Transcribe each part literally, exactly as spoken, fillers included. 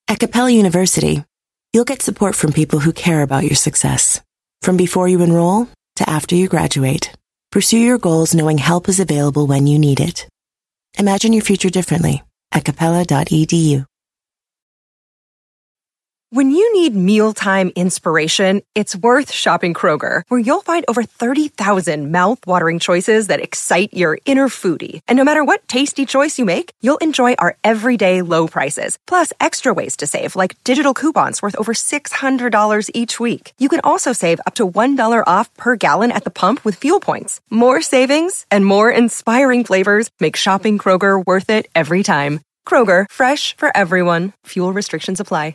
At Capella University, you'll get support from people who care about your success. From before you enroll to after you graduate, pursue your goals knowing help is available when you need it. Imagine your future differently at capella dot e d u. When you need mealtime inspiration, it's worth shopping Kroger, where you'll find over thirty thousand mouth-watering choices that excite your inner foodie. And no matter what tasty choice you make, you'll enjoy our everyday low prices, plus extra ways to save, like digital coupons worth over six hundred dollars each week. You can also save up to one dollar off per gallon at the pump with fuel points. More savings and more inspiring flavors make shopping Kroger worth it every time. Kroger, fresh for everyone. Fuel restrictions apply.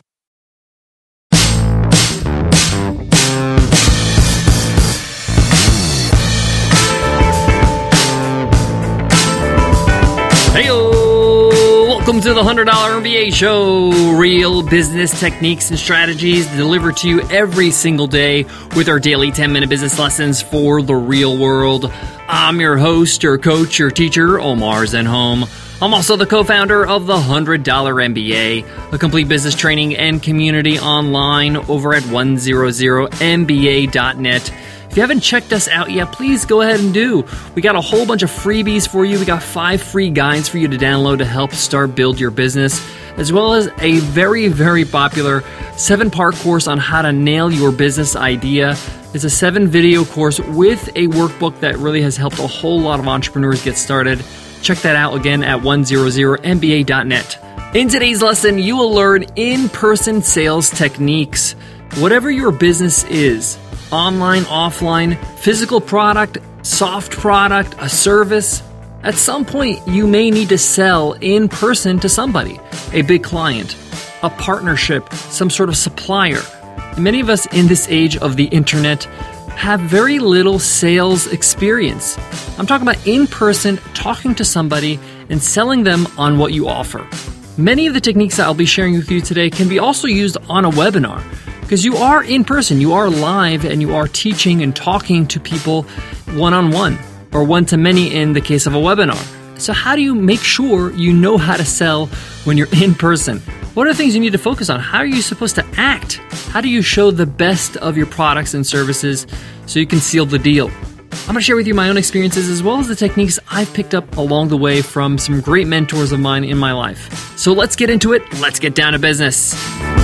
Heyo! Welcome to the one hundred dollar M B A Show. Real business techniques and strategies delivered to you every single day with our daily ten minute business lessons for the real world. I'm your host, your coach, your teacher, Omar Zenhom. I'm also the co-founder of the one hundred dollar M B A, a complete business training and community online over at one hundred M B A dot net. If you haven't checked us out yet, please go ahead and do. We got a whole bunch of freebies for you. We got five free guides for you to download to help start build your business, as well as a very, very popular seven-part course on how to nail your business idea. It's a seven-video course with a workbook that really has helped a whole lot of entrepreneurs get started. Check that out again at one hundred M B A dot net. In today's lesson, you will learn in-person sales techniques. Whatever your business is, online, offline, physical product, soft product, a service, at some point you may need to sell in person to somebody, a big client, a partnership, some sort of supplier. Many of us in this age of the internet have very little sales experience. I'm talking about in person, talking to somebody and selling them on what you offer. Many of the techniques that I'll be sharing with you today can be also used on a webinar, because you are in person, you are live, and you are teaching and talking to people one-on-one, or one-to-many in the case of a webinar. So how do you make sure you know how to sell when you're in person? What are the things you need to focus on? How are you supposed to act? How do you show the best of your products and services so you can seal the deal? I'm going to share with you my own experiences as well as the techniques I've picked up along the way from some great mentors of mine in my life. So let's get into it. Let's get down to business.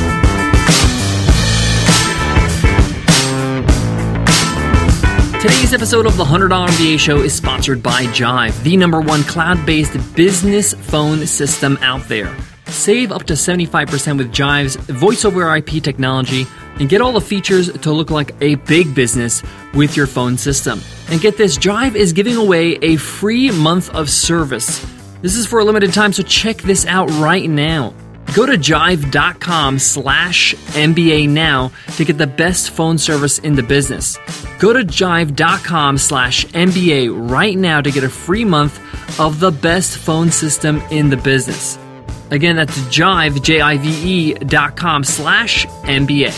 Today's episode of the one hundred dollar M B A Show is sponsored by Jive, the number one cloud-based business phone system out there. Save up to seventy-five percent with Jive's voice over I P technology and get all the features to look like a big business with your phone system. And get this, Jive is giving away a free month of service. This is for a limited time, so check this out right now. Go to jive.com slash MBA now to get the best phone service in the business. Go to jive.com slash MBA right now to get a free month of the best phone system in the business. Again, that's jive, J I V E dot com slash MBA.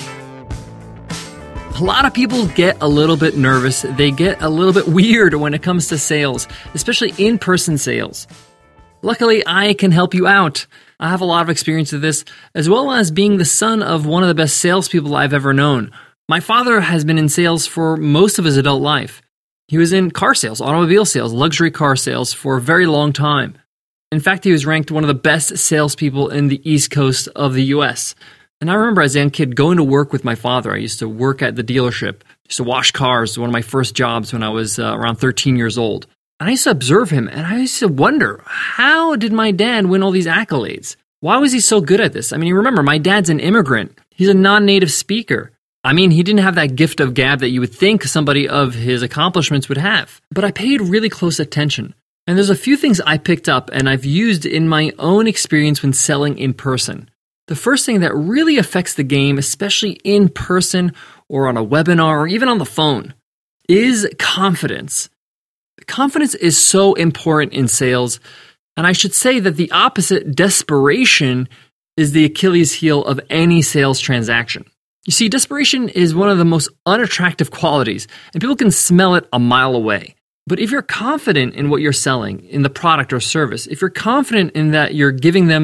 A lot of people get a little bit nervous. They get a little bit weird when it comes to sales, especially in-person sales. Luckily, I can help you out. I have a lot of experience with this, as well as being the son of one of the best salespeople I've ever known. My father has been in sales for most of his adult life. He was in car sales, automobile sales, luxury car sales for a very long time. In fact, he was ranked one of the best salespeople in the East Coast of the U S. And I remember as a young kid going to work with my father. I used to work at the dealership. I used to wash cars, one of my first jobs when I was uh, around thirteen years old. And I used to observe him, and I used to wonder, how did my dad win all these accolades? Why was he so good at this? I mean, remember, my dad's an immigrant. He's a non-native speaker. I mean, he didn't have that gift of gab that you would think somebody of his accomplishments would have. But I paid really close attention. And there's a few things I picked up and I've used in my own experience when selling in person. The first thing that really affects the game, especially in person or on a webinar or even on the phone, is confidence. Confidence is so important in sales, and I should say that the opposite, desperation, is the Achilles heel of any sales transaction. You see, desperation is one of the most unattractive qualities, and people can smell it a mile away. But if you're confident in what you're selling, in the product or service, if you're confident in that you're giving them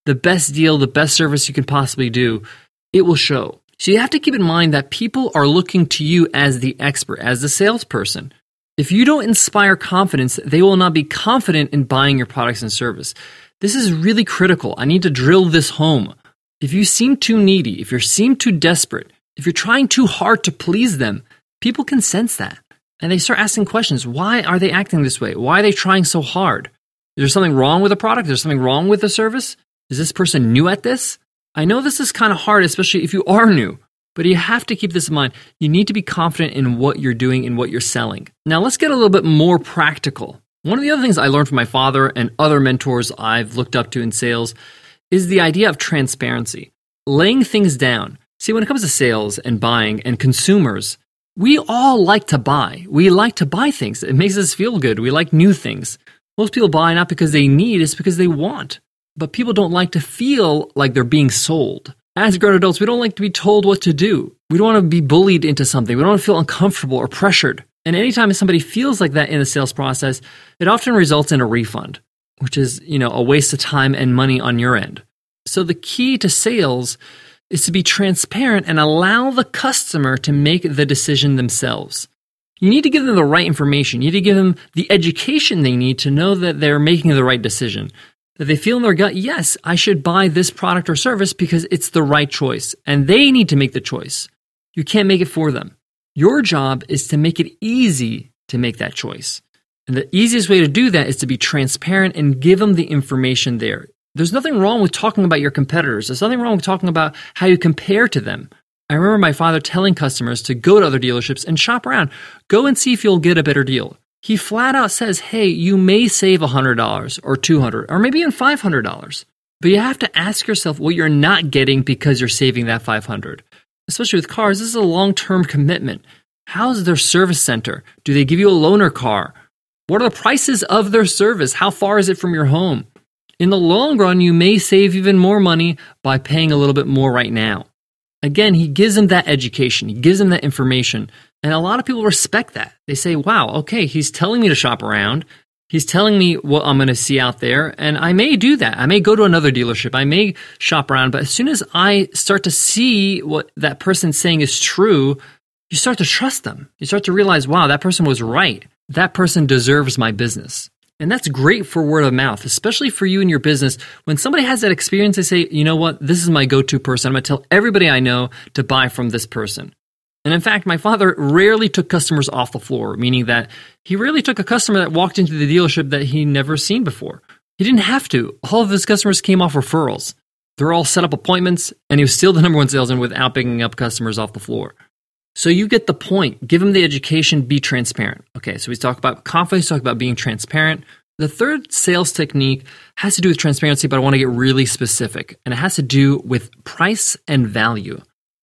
the best deal, the best service you can possibly do, it will show. So you have to keep in mind that people are looking to you as the expert, as the salesperson. If you don't inspire confidence, they will not be confident in buying your products and service. This is really critical. I need to drill this home. If you seem too needy, if you seem too desperate, if you're trying too hard to please them, people can sense that. And they start asking questions. Why are they acting this way? Why are they trying so hard? Is there something wrong with the product? Is there something wrong with the service? Is this person new at this? I know this is kind of hard, especially if you are new, but you have to keep this in mind. You need to be confident in what you're doing and what you're selling. Now, let's get a little bit more practical. One of the other things I learned from my father and other mentors I've looked up to in sales is the idea of transparency, laying things down. See, when it comes to sales and buying and consumers, we all like to buy. We like to buy things. It makes us feel good. We like new things. Most people buy not because they need, it's because they want. But people don't like to feel like they're being sold. As grown adults, we don't like to be told what to do. We don't want to be bullied into something. We don't want to feel uncomfortable or pressured. And anytime somebody feels like that in the sales process, it often results in a refund, which is, you know, a waste of time and money on your end. So the key to sales is to be transparent and allow the customer to make the decision themselves. You need to give them the right information. You need to give them the education they need to know that they're making the right decision. That they feel in their gut, yes, I should buy this product or service because it's the right choice. And they need to make the choice. You can't make it for them. Your job is to make it easy to make that choice. And the easiest way to do that is to be transparent and give them the information there. There's nothing wrong with talking about your competitors. There's nothing wrong with talking about how you compare to them. I remember my father telling customers to go to other dealerships and shop around. Go and see if you'll get a better deal. He flat out says, hey, you may save one hundred dollars or two hundred dollars or maybe even five hundred dollars. But you have to ask yourself what you're not getting because you're saving that five hundred dollars. Especially with cars, this is a long-term commitment. How's their service center? Do they give you a loaner car? What are the prices of their service? How far is it from your home? In the long run, you may save even more money by paying a little bit more right now. Again, he gives them that education. He gives them that information. And a lot of people respect that. They say, wow, okay, he's telling me to shop around. He's telling me what I'm going to see out there. And I may do that. I may go to another dealership. I may shop around. But as soon as I start to see what that person's saying is true, you start to trust them. You start to realize, wow, that person was right. That person deserves my business. And that's great for word of mouth, especially for you and your business. When somebody has that experience, they say, you know what, this is my go-to person. I'm going to tell everybody I know to buy from this person. And in fact, my father rarely took customers off the floor, meaning that he rarely took a customer that walked into the dealership that he never seen before. He didn't have to. All of his customers came off referrals. They're all set up appointments, and he was still the number one salesman without picking up customers off the floor. So you get the point. Give them the education, be transparent. Okay, so we talk about confidence, talk about being transparent. The third sales technique has to do with transparency, but I want to get really specific, and it has to do with price and value.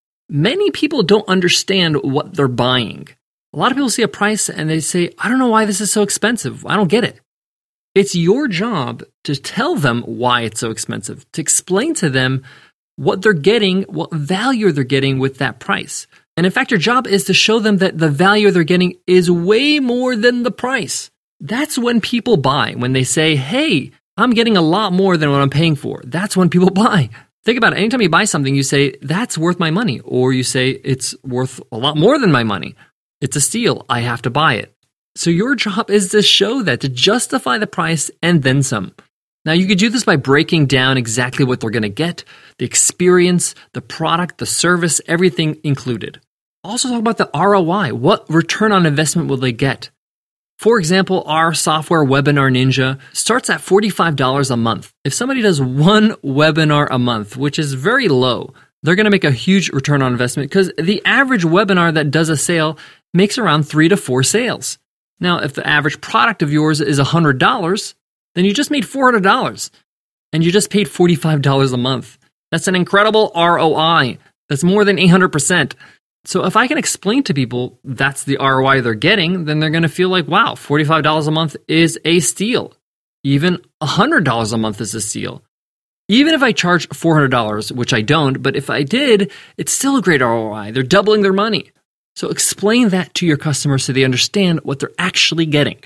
Many people don't understand what they're buying. A lot of people see a price and they say, I don't know why this is so expensive. I don't get it. It's your job to tell them why it's so expensive, to explain to them what they're getting, what value they're getting with that price. And in fact, your job is to show them that the value they're getting is way more than the price. That's when people buy, when they say, hey, I'm getting a lot more than what I'm paying for. That's when people buy. Think about it. Anytime you buy something, you say, that's worth my money. Or you say, it's worth a lot more than my money. It's a steal. I have to buy it. So your job is to show that, to justify the price and then some. Now, you could do this by breaking down exactly what they're going to get, the experience, the product, the service, everything included. Also talk about the R O I. What return on investment will they get? For example, our software Webinar Ninja starts at forty-five dollars a month. If somebody does one webinar a month, which is very low, they're going to make a huge return on investment because the average webinar that does a sale makes around three to four sales. Now, if the average product of yours is one hundred dollars, then you just made four hundred dollars and you just paid forty-five dollars a month. That's an incredible R O I. That's more than eight hundred percent. So if I can explain to people that's the R O I they're getting, then they're going to feel like, wow, forty-five dollars a month is a steal. Even one hundred dollars a month is a steal. Even if I charge four hundred dollars, which I don't, but if I did, it's still a great R O I. They're doubling their money. So explain that to your customers so they understand what they're actually getting.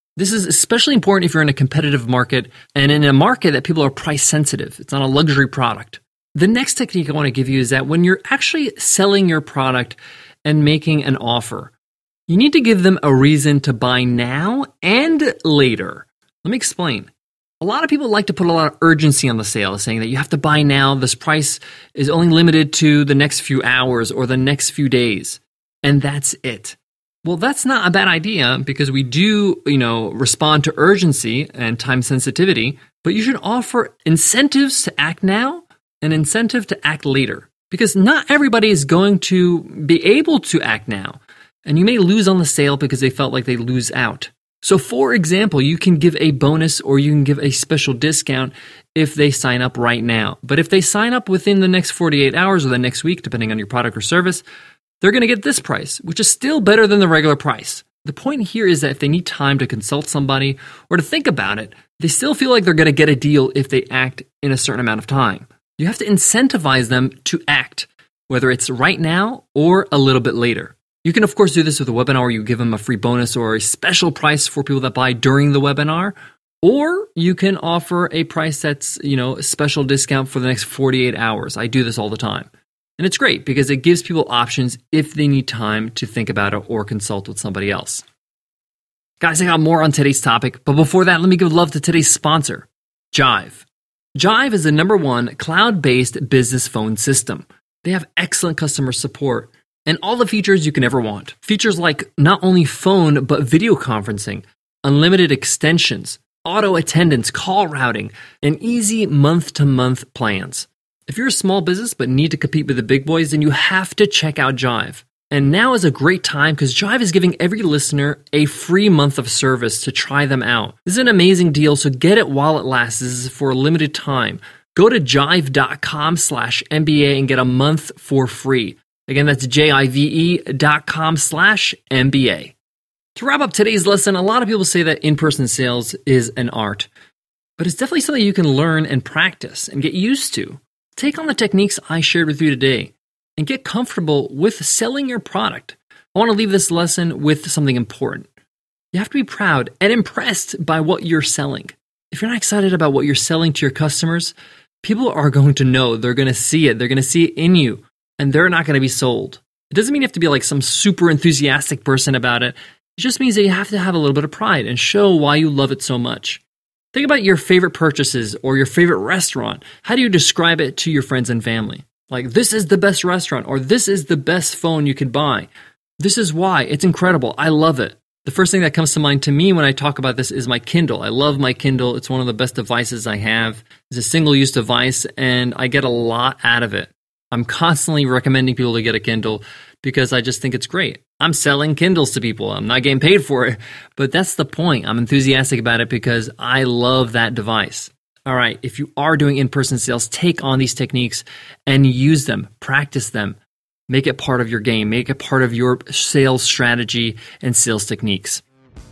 This is especially important if you're in a competitive market and in a market that people are price sensitive. It's not a luxury product. The next technique I want to give you is that when you're actually selling your product and making an offer, you need to give them a reason to buy now and later. Let me explain. A lot of people like to put a lot of urgency on the sale, saying that you have to buy now. This price is only limited to the next few hours or the next few days, and that's it. Well, that's not a bad idea because we do, you know, respond to urgency and time sensitivity, but you should offer incentives to act now and incentive to act later because not everybody is going to be able to act now, and you may lose on the sale because they felt like they lose out. So, for example, you can give a bonus or you can give a special discount if they sign up right now. But if they sign up within the next forty-eight hours or the next week, depending on your product or service, they're going to get this price, which is still better than the regular price. The point here is that if they need time to consult somebody or to think about it, they still feel like they're going to get a deal if they act in a certain amount of time. You have to incentivize them to act, whether it's right now or a little bit later. You can, of course, do this with a webinar where you give them a free bonus or a special price for people that buy during the webinar, or you can offer a price that's, you know, a special discount for the next forty-eight hours. I do this all the time. And it's great because it gives people options if they need time to think about it or consult with somebody else. Guys, I got more on today's topic, but before that, let me give love to today's sponsor, Jive. Jive is the number one cloud-based business phone system. They have excellent customer support and all the features you can ever want. Features like not only phone, but video conferencing, unlimited extensions, auto attendance, call routing, and easy month-to-month plans. If you're a small business but need to compete with the big boys, then you have to check out Jive. And now is a great time because Jive is giving every listener a free month of service to try them out. This is an amazing deal, so get it while it lasts. This is for a limited time. Go to jive.com slash MBA and get a month for free. Again, that's J-I-V-E dot com slash MBA. To wrap up today's lesson, a lot of people say that in-person sales is an art, but it's definitely something you can learn and practice and get used to. Take on the techniques I shared with you today and get comfortable with selling your product. I want to leave this lesson with something important. You have to be proud and impressed by what you're selling. If you're not excited about what you're selling to your customers, people are going to know. They're going to see it. They're going to see it in you, and they're not going to be sold. It doesn't mean you have to be like some super enthusiastic person about it. It just means that you have to have a little bit of pride and show why you love it so much. Think about your favorite purchases or your favorite restaurant. How do you describe it to your friends and family? Like, this is the best restaurant, or this is the best phone you could buy. This is why. It's incredible. I love it. The first thing that comes to mind to me when I talk about this is my Kindle. I love my Kindle. It's one of the best devices I have. It's a single-use device, and I get a lot out of it. I'm constantly recommending people to get a Kindle because I just think it's great. I'm selling Kindles to people. I'm not getting paid for it, but that's the point. I'm enthusiastic about it because I love that device. All right, if you are doing in-person sales, take on these techniques and use them, practice them, make it part of your game, make it part of your sales strategy and sales techniques.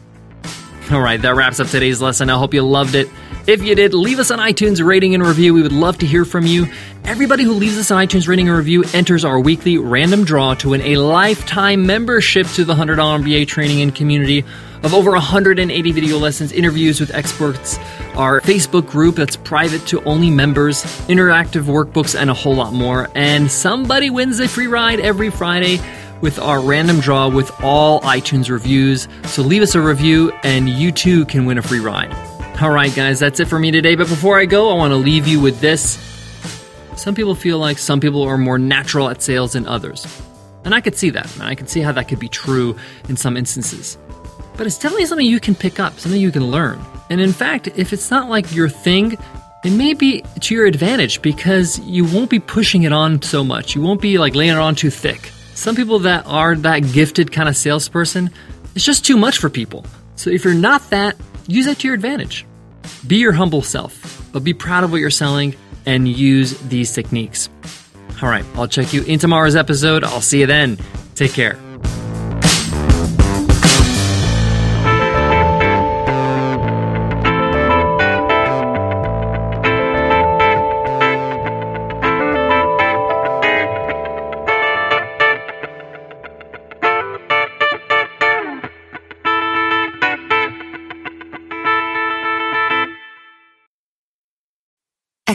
All right, that wraps up today's lesson. I hope you loved it. If you did, leave us an iTunes rating and review. We would love to hear from you. Everybody who leaves us an iTunes rating and review enters our weekly random draw to win a lifetime membership to the one hundred dollar M B A training and community of over one hundred eighty video lessons, interviews with experts, our Facebook group that's private to only members, interactive workbooks, and a whole lot more. And somebody wins a free ride every Friday with our random draw with all iTunes reviews. So leave us a review and you too can win a free ride. All right, guys, that's it for me today. But before I go, I want to leave you with this. Some people feel like some people are more natural at sales than others. And I could see that. And I can see how that could be true in some instances. But it's definitely something you can pick up, something you can learn. And in fact, if it's not like your thing, it may be to your advantage because you won't be pushing it on so much. You won't be like laying it on too thick. Some people that are that gifted kind of salesperson, it's just too much for people. So if you're not that, use that to your advantage. Be your humble self, but be proud of what you're selling and use these techniques. All right, I'll check you in tomorrow's episode. I'll see you then. Take care.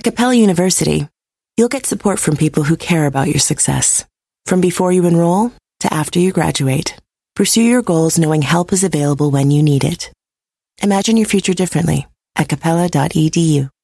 At Capella University, you'll get support from people who care about your success. From before you enroll to after you graduate, pursue your goals knowing help is available when you need it. Imagine your future differently at capella dot e d u.